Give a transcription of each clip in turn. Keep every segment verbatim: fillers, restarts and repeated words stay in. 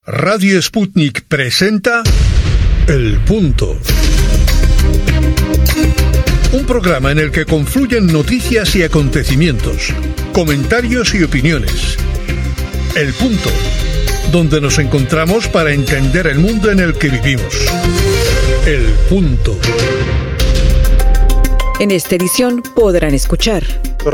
Radio Sputnik presenta El Punto. Un programa en el que confluyen noticias y acontecimientos, comentarios y opiniones. El Punto, donde nos encontramos para entender el mundo en el que vivimos. El Punto. En esta edición podrán escuchar: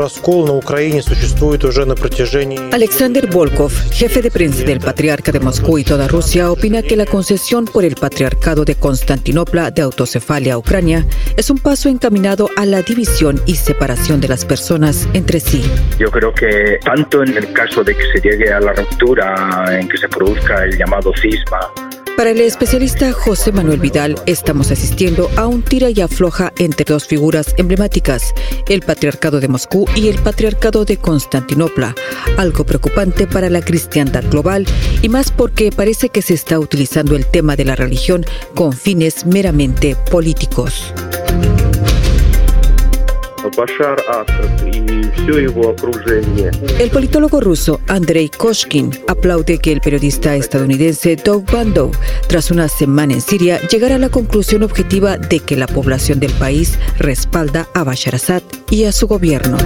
Alexander Volkov, jefe de prensa del Patriarca de Moscú y toda Rusia, opina que la concesión por el Patriarcado de Constantinopla de autocefalia a Ucrania es un paso encaminado a la división y separación de las personas entre sí. Yo creo que tanto en el caso de que se llegue a la ruptura, en que se produzca el llamado cisma. Para el especialista José Manuel Vidal, estamos asistiendo a un tira y afloja entre dos figuras emblemáticas, el Patriarcado de Moscú y el Patriarcado de Constantinopla, algo preocupante para la cristiandad global, y más porque parece que se está utilizando el tema de la religión con fines meramente políticos. El politólogo ruso Andrei Koshkin aplaude que el periodista estadounidense Doug Bandow, tras una semana en Siria, llegara a la conclusión objetiva de que la población del país respalda a Bashar Assad y a su gobierno.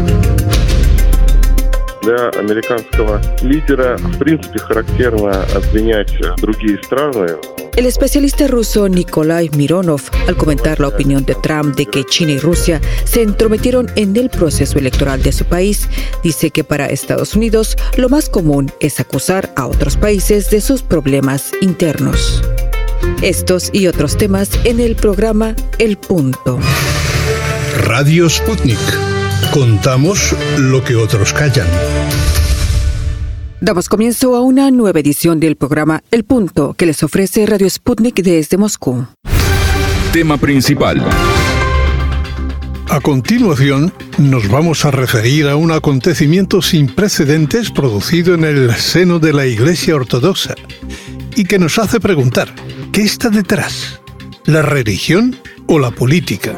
Для американского лидера, в принципе, характерно обвинять другие страны. El especialista ruso Nikolai Mironov, al comentar la opinión de Trump de que China y Rusia se entrometieron en el proceso electoral de su país, dice que para Estados Unidos lo más común es acusar a otros países de sus problemas internos. Estos y otros temas en el programa El Punto. Radio Sputnik. Contamos lo que otros callan. Damos comienzo a una nueva edición del programa El Punto, que les ofrece Radio Sputnik desde Moscú. Tema principal. A continuación, nos vamos a referir a un acontecimiento sin precedentes producido en el seno de la Iglesia Ortodoxa y que nos hace preguntar: ¿qué está detrás? ¿La religión o la política?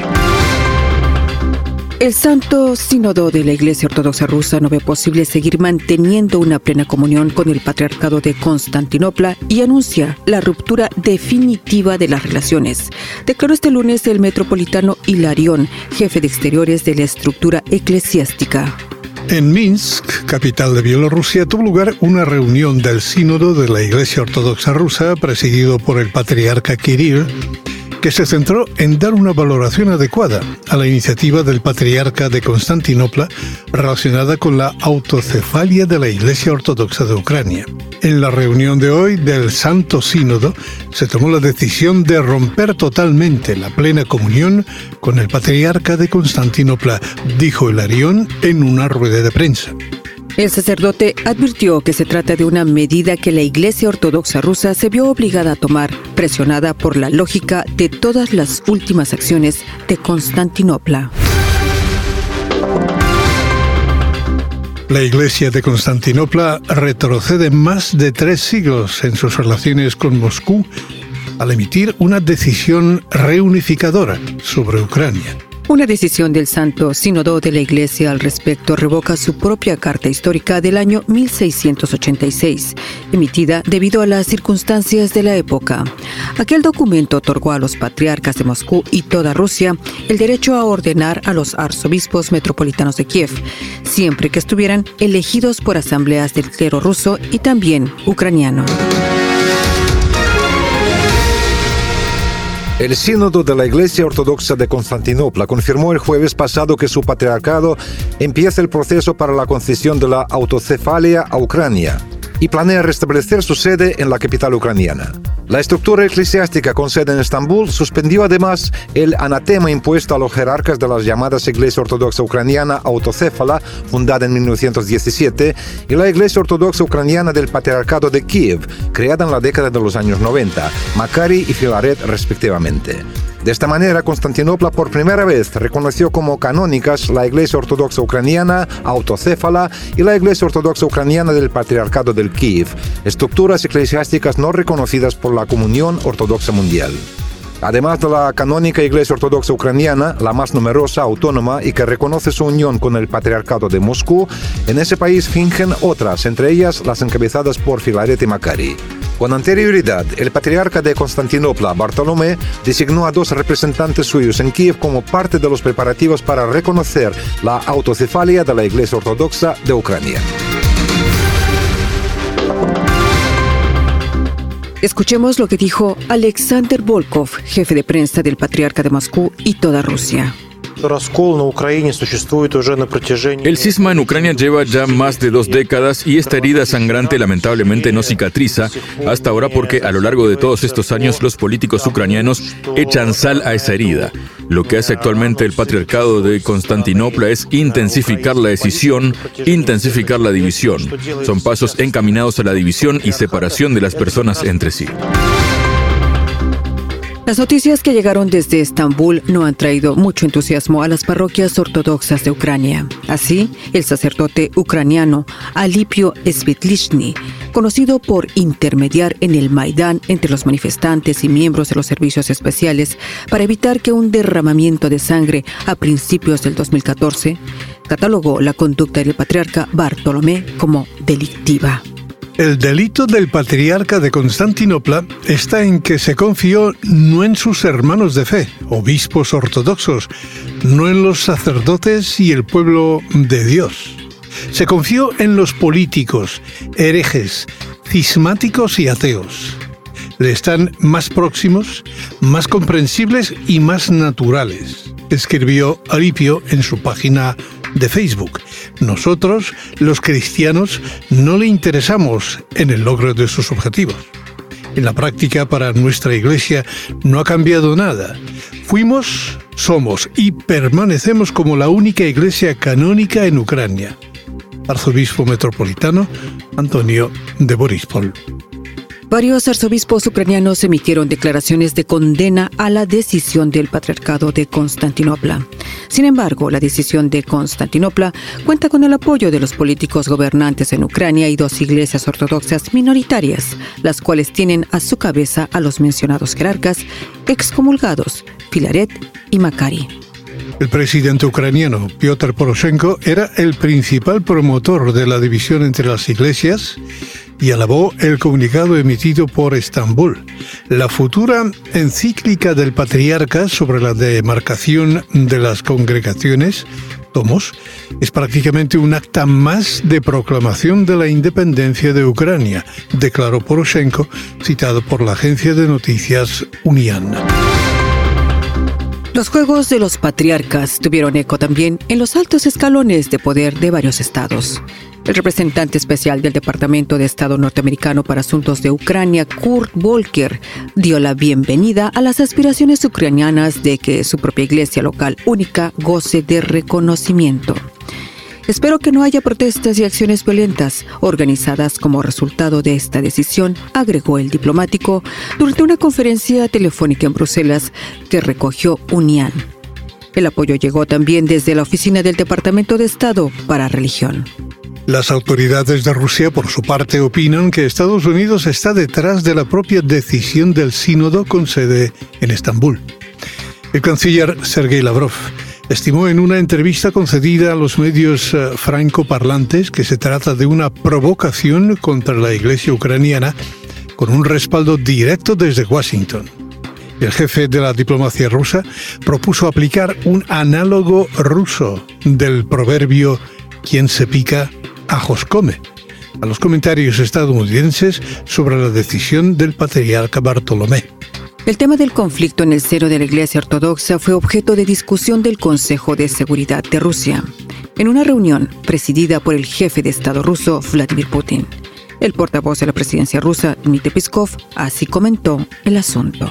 El Santo Sínodo de la Iglesia Ortodoxa rusa no ve posible seguir manteniendo una plena comunión con el Patriarcado de Constantinopla y anuncia la ruptura definitiva de las relaciones. Declaró este lunes el metropolitano Hilarión, jefe de exteriores de la estructura eclesiástica. En Minsk, capital de Bielorrusia, tuvo lugar una reunión del Sínodo de la Iglesia Ortodoxa rusa, presidido por el patriarca Kirill, que se centró en dar una valoración adecuada a la iniciativa del Patriarca de Constantinopla relacionada con la autocefalia de la Iglesia Ortodoxa de Ucrania. En la reunión de hoy del Santo Sínodo se tomó la decisión de romper totalmente la plena comunión con el Patriarca de Constantinopla, dijo Hilarión en una rueda de prensa. El sacerdote advirtió que se trata de una medida que la Iglesia Ortodoxa rusa se vio obligada a tomar, presionada por la lógica de todas las últimas acciones de Constantinopla. La Iglesia de Constantinopla retrocede más de tres siglos en sus relaciones con Moscú al emitir una decisión reunificadora sobre Ucrania. Una decisión del Santo Sínodo de la Iglesia al respecto revoca su propia carta histórica del año mil seiscientos ochenta y seis, emitida debido a las circunstancias de la época. Aquel documento otorgó a los patriarcas de Moscú y toda Rusia el derecho a ordenar a los arzobispos metropolitanos de Kiev, siempre que estuvieran elegidos por asambleas del clero ruso y también ucraniano. El Sínodo de la Iglesia Ortodoxa de Constantinopla confirmó el jueves pasado que su patriarcado empieza el proceso para la concesión de la autocefalia a Ucrania y planea restablecer su sede en la capital ucraniana. La estructura eclesiástica con sede en Estambul suspendió además el anatema impuesto a los jerarcas de las llamadas Iglesia Ortodoxa Ucraniana Autocéfala, fundada en mil novecientos diecisiete, y la Iglesia Ortodoxa Ucraniana del Patriarcado de Kiev, creada en la década de los años noventa, Makary y Filaret respectivamente. De esta manera, Constantinopla por primera vez reconoció como canónicas la Iglesia Ortodoxa Ucraniana Autocéfala y la Iglesia Ortodoxa Ucraniana del Patriarcado del Kiev, estructuras eclesiásticas no reconocidas por la Comunión Ortodoxa Mundial. Además de la canónica Iglesia Ortodoxa Ucraniana, la más numerosa, autónoma y que reconoce su unión con el Patriarcado de Moscú, en ese país fingen otras, entre ellas las encabezadas por Filaret y Makary. Con anterioridad, el patriarca de Constantinopla, Bartolomé, designó a dos representantes suyos en Kiev como parte de los preparativos para reconocer la autocefalia de la Iglesia Ortodoxa de Ucrania. Escuchemos lo que dijo Alexander Volkov, jefe de prensa del Patriarca de Moscú y toda Rusia. El cisma en Ucrania lleva ya más de dos décadas y esta herida sangrante lamentablemente no cicatriza hasta ahora porque a lo largo de todos estos años los políticos ucranianos echan sal a esa herida. Lo que hace actualmente el Patriarcado de Constantinopla es intensificar la escisión, intensificar la división. Son pasos encaminados a la división y separación de las personas entre sí. Las noticias que llegaron desde Estambul no han traído mucho entusiasmo a las parroquias ortodoxas de Ucrania. Así, el sacerdote ucraniano Alipio Svitlishny, conocido por intermediar en el Maidán entre los manifestantes y miembros de los servicios especiales para evitar que un derramamiento de sangre a principios del dos mil catorce, catalogó la conducta del patriarca Bartolomé como delictiva. El delito del patriarca de Constantinopla está en que se confió no en sus hermanos de fe, obispos ortodoxos, no en los sacerdotes y el pueblo de Dios. Se confió en los políticos, herejes, cismáticos y ateos. Le están más próximos, más comprensibles y más naturales, escribió Alipio en su página de Facebook. Nosotros, los cristianos, no le interesamos en el logro de sus objetivos. En la práctica, para nuestra Iglesia no ha cambiado nada. Fuimos, somos y permanecemos como la única Iglesia canónica en Ucrania. Arzobispo metropolitano Antonio de Boríspol. Varios arzobispos ucranianos emitieron declaraciones de condena a la decisión del Patriarcado de Constantinopla. Sin embargo, la decisión de Constantinopla cuenta con el apoyo de los políticos gobernantes en Ucrania y dos iglesias ortodoxas minoritarias, las cuales tienen a su cabeza a los mencionados jerarcas excomulgados, Filaret y Makary. El presidente ucraniano Piotr Poroshenko era el principal promotor de la división entre las iglesias y alabó el comunicado emitido por Estambul. La futura encíclica del patriarca sobre la demarcación de las congregaciones, Tomos, es prácticamente un acta más de proclamación de la independencia de Ucrania, declaró Poroshenko, citado por la agencia de noticias Unian. Los Juegos de los Patriarcas tuvieron eco también en los altos escalones de poder de varios estados. El representante especial del Departamento de Estado norteamericano para Asuntos de Ucrania, Kurt Volker, dio la bienvenida a las aspiraciones ucranianas de que su propia iglesia local única goce de reconocimiento. Espero que no haya protestas y acciones violentas organizadas como resultado de esta decisión, agregó el diplomático durante una conferencia telefónica en Bruselas que recogió Unian. El apoyo llegó también desde la oficina del Departamento de Estado para Religión. Las autoridades de Rusia, por su parte, opinan que Estados Unidos está detrás de la propia decisión del sínodo con sede en Estambul. El canciller Sergei Lavrov estimó en una entrevista concedida a los medios uh, francoparlantes que se trata de una provocación contra la Iglesia ucraniana con un respaldo directo desde Washington. El jefe de la diplomacia rusa propuso aplicar un análogo ruso del proverbio «Quien se pica, ajos come» a los comentarios estadounidenses sobre la decisión del patriarca Bartolomé. El tema del conflicto en el seno de la Iglesia Ortodoxa fue objeto de discusión del Consejo de Seguridad de Rusia, en una reunión presidida por el jefe de Estado ruso, Vladimir Putin. El portavoz de la presidencia rusa, Dmitry Peskov, así comentó el asunto.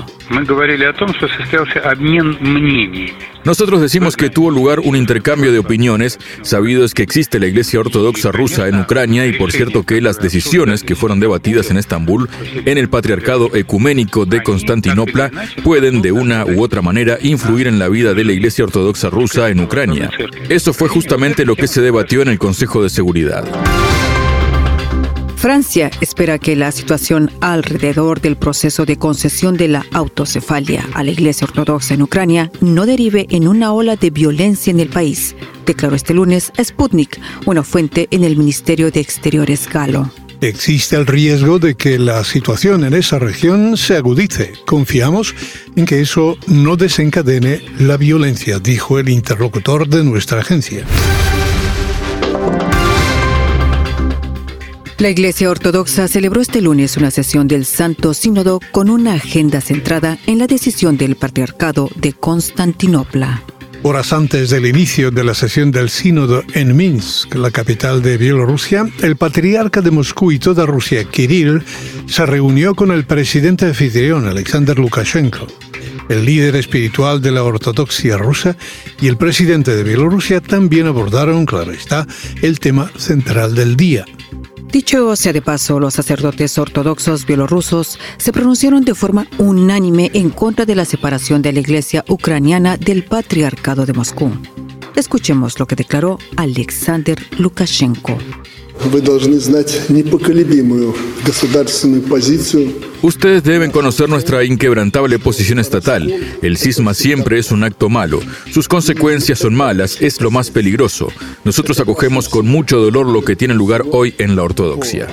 Nosotros decimos que tuvo lugar un intercambio de opiniones, sabido es que existe la Iglesia Ortodoxa rusa en Ucrania y por cierto que las decisiones que fueron debatidas en Estambul, en el Patriarcado Ecuménico de Constantinopla, pueden de una u otra manera influir en la vida de la Iglesia Ortodoxa rusa en Ucrania. Eso fue justamente lo que se debatió en el Consejo de Seguridad. Francia espera que la situación alrededor del proceso de concesión de la autocefalia a la Iglesia Ortodoxa en Ucrania no derive en una ola de violencia en el país, declaró este lunes Sputnik, una fuente en el Ministerio de Exteriores galo. Existe el riesgo de que la situación en esa región se agudice. Confiamos en que eso no desencadene la violencia, dijo el interlocutor de nuestra agencia. La Iglesia Ortodoxa celebró este lunes una sesión del Santo Sínodo con una agenda centrada en la decisión del Patriarcado de Constantinopla. Horas antes del inicio de la sesión del Sínodo en Minsk, la capital de Bielorrusia, el patriarca de Moscú y toda Rusia, Kirill, se reunió con el presidente anfitrión, Alexander Lukashenko, el líder espiritual de la ortodoxia rusa, y el presidente de Bielorrusia también abordaron, claro está, el tema central del día. Dicho sea de paso, los sacerdotes ortodoxos bielorrusos se pronunciaron de forma unánime en contra de la separación de la Iglesia ucraniana del Patriarcado de Moscú. Escuchemos lo que declaró Alexander Lukashenko. Ustedes deben conocer nuestra inquebrantable posición estatal. El cisma siempre es un acto malo. Sus consecuencias son malas, es lo más peligroso. Nosotros acogemos con mucho dolor lo que tiene lugar hoy en la ortodoxia.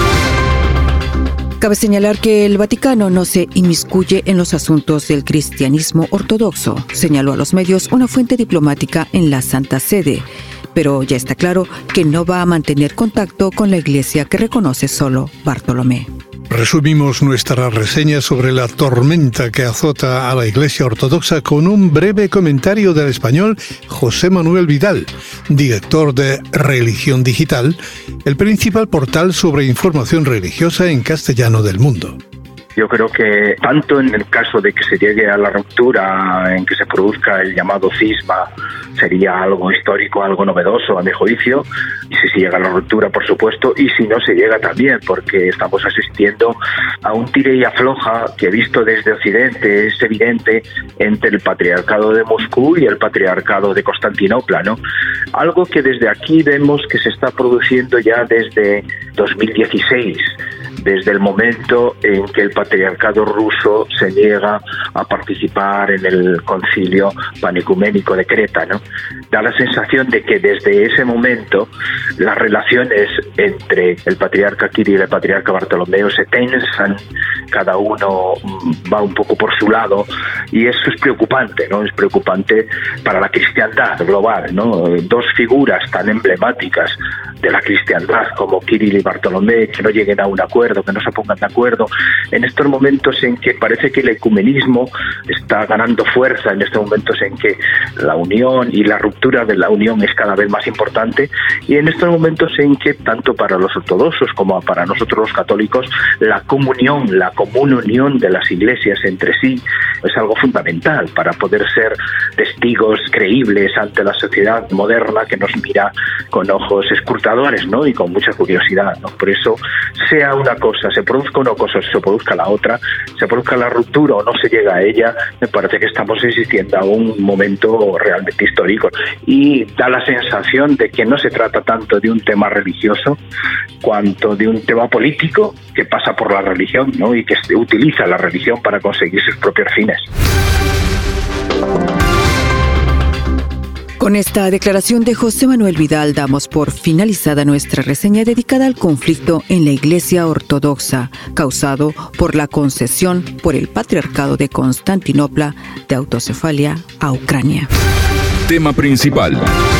Cabe señalar que el Vaticano no se inmiscuye en los asuntos del cristianismo ortodoxo, señaló a los medios una fuente diplomática en la Santa Sede. Pero ya está claro que no va a mantener contacto con la iglesia que reconoce solo Bartolomé. Resumimos nuestra reseña sobre la tormenta que azota a la Iglesia Ortodoxa con un breve comentario del español José Manuel Vidal, director de Religión Digital, el principal portal sobre información religiosa en castellano del mundo. Yo creo que tanto en el caso de que se llegue a la ruptura, en que se produzca el llamado cisma, sería algo histórico, algo novedoso a mi juicio, y si se llega a la ruptura, por supuesto, y si no se llega también, porque estamos asistiendo a un tire y afloja que, visto desde Occidente, es evidente entre el Patriarcado de Moscú y el Patriarcado de Constantinopla, ¿no? Algo que desde aquí vemos que se está produciendo ya desde dos mil dieciséis, desde el momento en que el patriarcado ruso se niega a participar en el concilio panecuménico de Creta, ¿no? Da la sensación de que desde ese momento las relaciones entre el patriarca Kirill y el patriarca Bartolomeo se tensan, cada uno va un poco por su lado, y eso es preocupante, ¿no? Es preocupante para la cristiandad global, ¿no? Dos figuras tan emblemáticas de la cristiandad como Kirill y Bartolomé, que no lleguen a un acuerdo, que no se pongan de acuerdo, en estos momentos en que parece que el ecumenismo está ganando fuerza, en estos momentos en que la unión y la ruptura de la unión es cada vez más importante, y en estos momentos en que tanto para los ortodoxos como para nosotros los católicos la comunión, la común unión de las iglesias entre sí es algo fundamental para poder ser testigos creíbles ante la sociedad moderna que nos mira con ojos escrutadores, ¿no? Y con mucha curiosidad, ¿no? Por eso, sea una cosa, se produzca una cosa, se produzca la otra, se produzca la ruptura o no se llega a ella, me parece que estamos asistiendo a un momento realmente histórico, y da la sensación de que no se trata tanto de un tema religioso cuanto de un tema político que pasa por la religión, ¿no? Y que utiliza la religión para conseguir sus propios fines. Con esta declaración de José Manuel Vidal damos por finalizada nuestra reseña dedicada al conflicto en la Iglesia Ortodoxa, causado por la concesión por el Patriarcado de Constantinopla de autocefalia a Ucrania. Tema principal.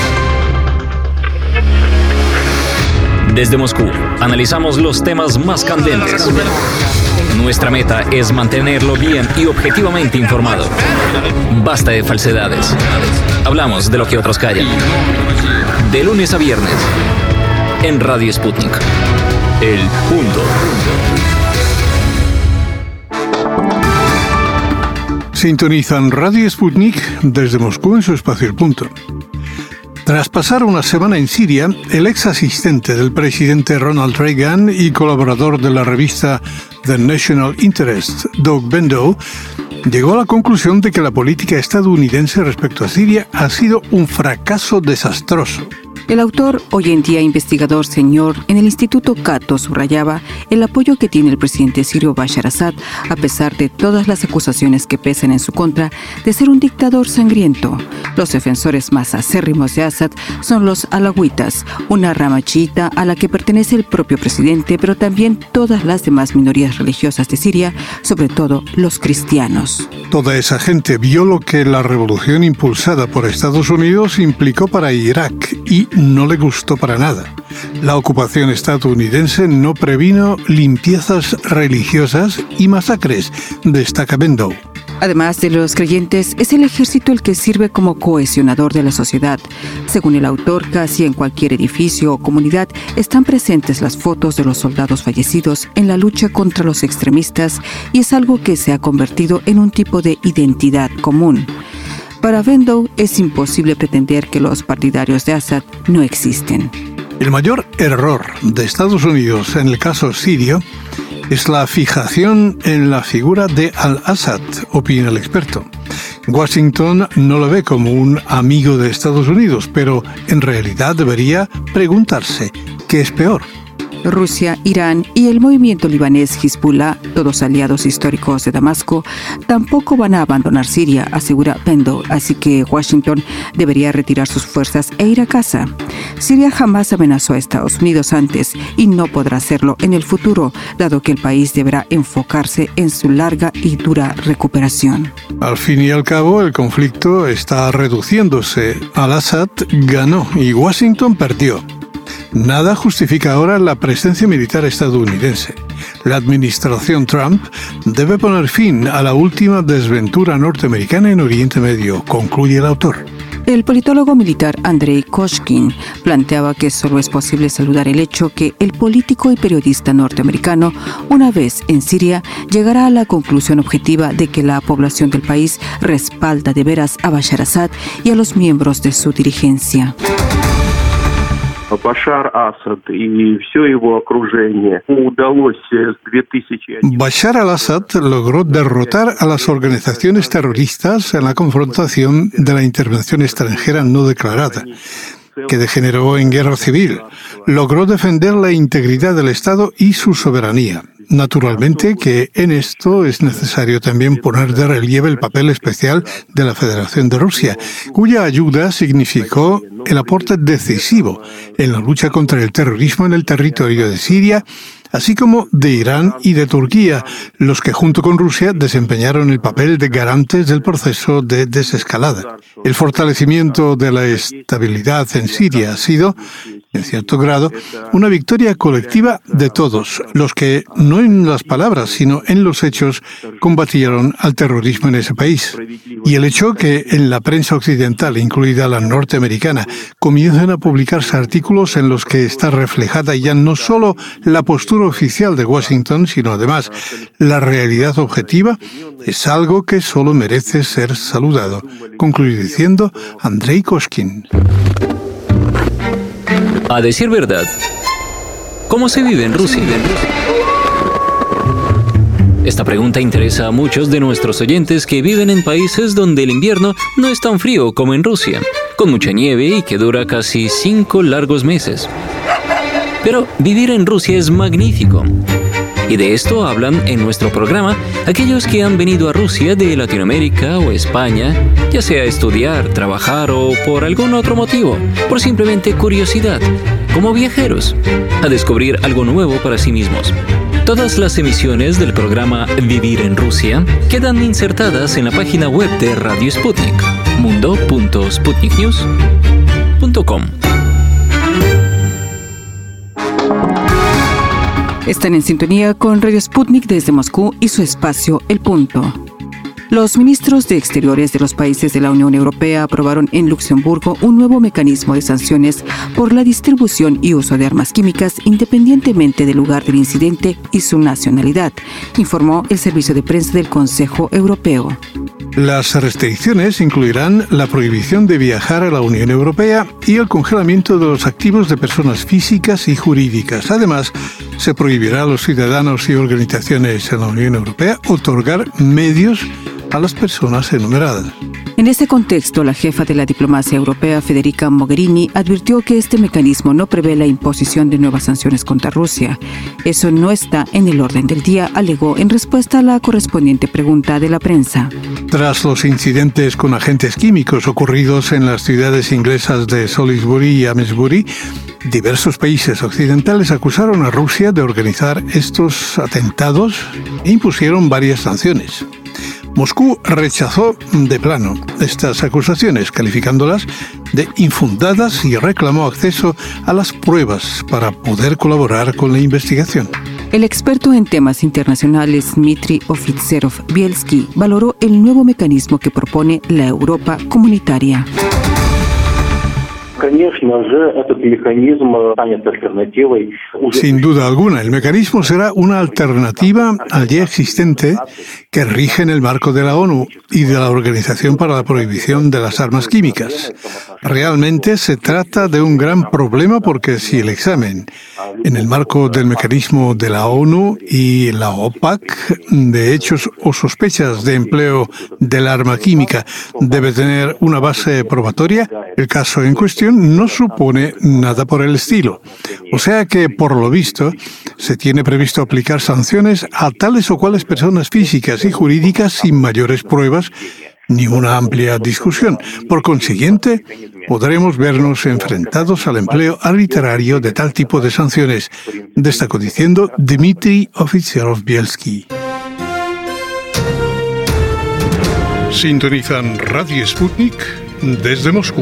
Desde Moscú, analizamos los temas más candentes. Nuestra meta es mantenerlo bien y objetivamente informado. Basta de falsedades. Hablamos de lo que otros callan. De lunes a viernes, en Radio Sputnik. El Punto. Sintonizan Radio Sputnik desde Moscú en su espacio El Punto. Tras pasar una semana en Siria, el ex asistente del presidente Ronald Reagan y colaborador de la revista The National Interest, Doug Bandow, llegó a la conclusión de que la política estadounidense respecto a Siria ha sido un fracaso desastroso. El autor, hoy en día investigador senior en el Instituto Cato, subrayaba el apoyo que tiene el presidente sirio Bashar Assad, a pesar de todas las acusaciones que pesan en su contra de ser un dictador sangriento. Los defensores más acérrimos de Assad son los alawitas, una rama chiita a la que pertenece el propio presidente, pero también todas las demás minorías religiosas de Siria, sobre todo los cristianos. Toda esa gente vio lo que la revolución impulsada por Estados Unidos implicó para Irak y no le gustó para nada. La ocupación estadounidense no previno limpiezas religiosas y masacres, destaca Bendow. Además de los creyentes, es el ejército el que sirve como cohesionador de la sociedad. Según el autor, casi en cualquier edificio o comunidad están presentes las fotos de los soldados fallecidos en la lucha contra los extremistas y es algo que se ha convertido en un tipo de identidad común. Para Bendow es imposible pretender que los partidarios de Assad no existen. El mayor error de Estados Unidos en el caso sirio es la fijación en la figura de al-Assad, opina el experto. Washington no lo ve como un amigo de Estados Unidos, pero en realidad debería preguntarse ¿qué es peor? Rusia, Irán y el movimiento libanés Hezbollah, todos aliados históricos de Damasco, tampoco van a abandonar Siria, asegura Bendow, así que Washington debería retirar sus fuerzas e ir a casa. Siria jamás amenazó a Estados Unidos antes y no podrá hacerlo en el futuro, dado que el país deberá enfocarse en su larga y dura recuperación. Al fin y al cabo, el conflicto está reduciéndose. Al-Assad ganó y Washington perdió. Nada justifica ahora la presencia militar estadounidense. La administración Trump debe poner fin a la última desventura norteamericana en Oriente Medio, concluye el autor. El politólogo militar Andrei Koshkin planteaba que solo es posible saludar el hecho que el político y periodista norteamericano, una vez en Siria, llegará a la conclusión objetiva de que la población del país respalda de veras a Bashar Assad y a los miembros de su dirigencia. Башар Асад и все его окружение удалось с две тысячи... Bashar al-Assad logró derrotar a las organizaciones terroristas en la confrontación de la intervención extranjera no declarada, que degeneró en guerra civil. Logró defender la integridad del Estado y su soberanía. Naturalmente que en esto es necesario también poner de relieve el papel especial de la Federación de Rusia, cuya ayuda significó el aporte decisivo en la lucha contra el terrorismo en el territorio de Siria, así como de Irán y de Turquía, los que junto con Rusia desempeñaron el papel de garantes del proceso de desescalada. El fortalecimiento de la estabilidad en Siria ha sido, en cierto grado, una victoria colectiva de todos, los que, no en las palabras, sino en los hechos, combatieron al terrorismo en ese país. Y el hecho que en la prensa occidental, incluida la norteamericana, comiencen a publicarse artículos en los que está reflejada ya no solo la postura oficial de Washington, sino además la realidad objetiva, es algo que solo merece ser saludado, concluye diciendo Andrei Koshkin. A decir verdad, ¿cómo se vive en Rusia? Esta pregunta interesa a muchos de nuestros oyentes que viven en países donde el invierno no es tan frío como en Rusia, con mucha nieve y que dura casi cinco largos meses. Pero vivir en Rusia es magnífico. Y de esto hablan en nuestro programa aquellos que han venido a Rusia de Latinoamérica o España, ya sea a estudiar, trabajar o por algún otro motivo, por simplemente curiosidad, como viajeros, a descubrir algo nuevo para sí mismos. Todas las emisiones del programa Vivir en Rusia quedan insertadas en la página web de Radio Sputnik, mundo punto sputnik news punto com. Están en sintonía con Radio Sputnik desde Moscú y su espacio El Punto. Los ministros de Exteriores de los países de la Unión Europea aprobaron en Luxemburgo un nuevo mecanismo de sanciones por la distribución y uso de armas químicas independientemente del lugar del incidente y su nacionalidad, informó el servicio de prensa del Consejo Europeo. Las restricciones incluirán la prohibición de viajar a la Unión Europea y el congelamiento de los activos de personas físicas y jurídicas. Además, se prohibirá a los ciudadanos y organizaciones en la Unión Europea otorgar medios a las personas enumeradas. En ese contexto, la jefa de la diplomacia europea, Federica Mogherini, advirtió que este mecanismo no prevé la imposición de nuevas sanciones contra Rusia. Eso no está en el orden del día, alegó en respuesta a la correspondiente pregunta de la prensa. Tras los incidentes con agentes químicos ocurridos en las ciudades inglesas de Salisbury y Amesbury, diversos países occidentales acusaron a Rusia de organizar estos atentados e impusieron varias sanciones. Moscú rechazó de plano estas acusaciones, calificándolas de infundadas y reclamó acceso a las pruebas para poder colaborar con la investigación. El experto en temas internacionales Dmitry Ofitserov-Bielsky valoró el nuevo mecanismo que propone la Europa comunitaria. Sin duda alguna, el mecanismo será una alternativa al ya existente que rige en el marco de la ONU y de la Organización para la Prohibición de las Armas Químicas. Realmente se trata de un gran problema porque si el examen en el marco del mecanismo de la ONU y la OPAC de hechos o sospechas de empleo del arma química debe tener una base probatoria, el caso en cuestión no supone nada por el estilo. O sea que, por lo visto, se tiene previsto aplicar sanciones a tales o cuales personas físicas y jurídicas sin mayores pruebas ni una amplia discusión. Por consiguiente, podremos vernos enfrentados al empleo arbitrario de tal tipo de sanciones, destacó diciendo Dmitry Ofitserov-Bielsky. Sintonizan Radio Sputnik desde Moscú.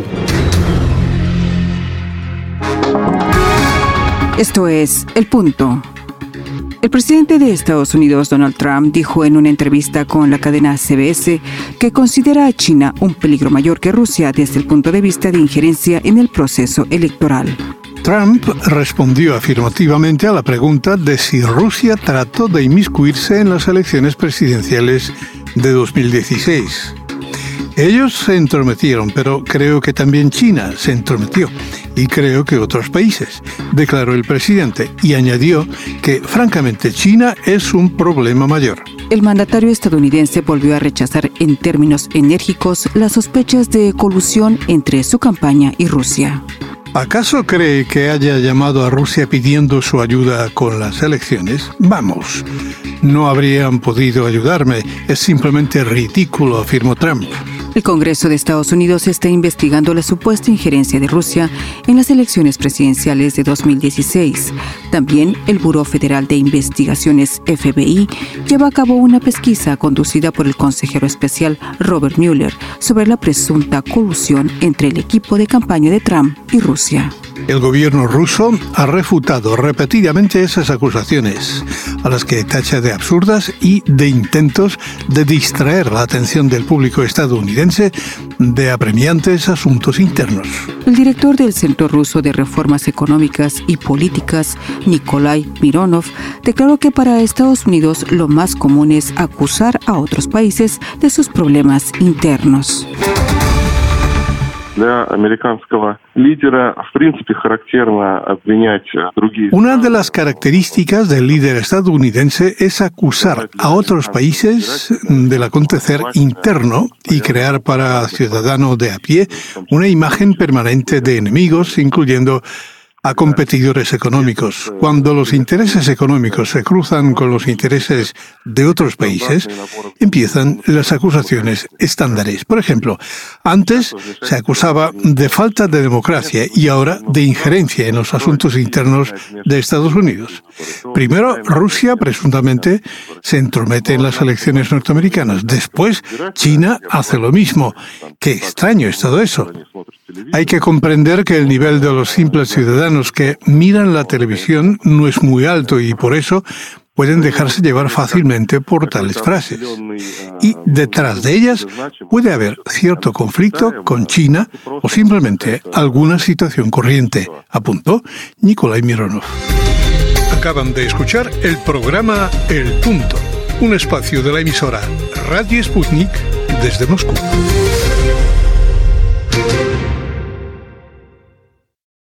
Esto es El Punto. El presidente de Estados Unidos, Donald Trump, dijo en una entrevista con la cadena C B S que considera a China un peligro mayor que Rusia desde el punto de vista de injerencia en el proceso electoral. Trump respondió afirmativamente a la pregunta de si Rusia trató de inmiscuirse en las elecciones presidenciales de dos mil dieciséis. Ellos se entrometieron, pero creo que también China se entrometió. Y creo que otros países, declaró el presidente, y añadió que, francamente, China es un problema mayor. El mandatario estadounidense volvió a rechazar en términos enérgicos las sospechas de colusión entre su campaña y Rusia. ¿Acaso cree que haya llamado a Rusia pidiendo su ayuda con las elecciones? Vamos, no habrían podido ayudarme, es simplemente ridículo, afirmó Trump. El Congreso de Estados Unidos está investigando la supuesta injerencia de Rusia en las elecciones presidenciales de dos mil dieciséis. También el Buró Federal de Investigaciones, F B I, lleva a cabo una pesquisa conducida por el consejero especial Robert Mueller sobre la presunta colusión entre el equipo de campaña de Trump y Rusia. El gobierno ruso ha refutado repetidamente esas acusaciones, a las que tacha de absurdas y de intentos de distraer la atención del público estadounidense de apremiantes asuntos internos. El director del Centro Ruso de Reformas Económicas y Políticas, Nikolai Mironov, declaró que para Estados Unidos lo más común es acusar a otros países de sus problemas internos. Una de las características del líder estadounidense es acusar a otros países del acontecer interno y crear para ciudadanos de a pie una imagen permanente de enemigos, incluyendo a competidores económicos. Cuando los intereses económicos se cruzan con los intereses de otros países, empiezan las acusaciones estándares. Por ejemplo, antes se acusaba de falta de democracia y ahora de injerencia en los asuntos internos de Estados Unidos. Primero, Rusia presuntamente se entromete en las elecciones norteamericanas. Después, China hace lo mismo. Qué extraño es todo eso. Hay que comprender que el nivel de los simples ciudadanos que miran la televisión no es muy alto y por eso pueden dejarse llevar fácilmente por tales frases. Y detrás de ellas puede haber cierto conflicto con China o simplemente alguna situación corriente, apuntó Nikolai Mironov. Acaban de escuchar el programa El Punto, un espacio de la emisora Radio Sputnik desde Moscú.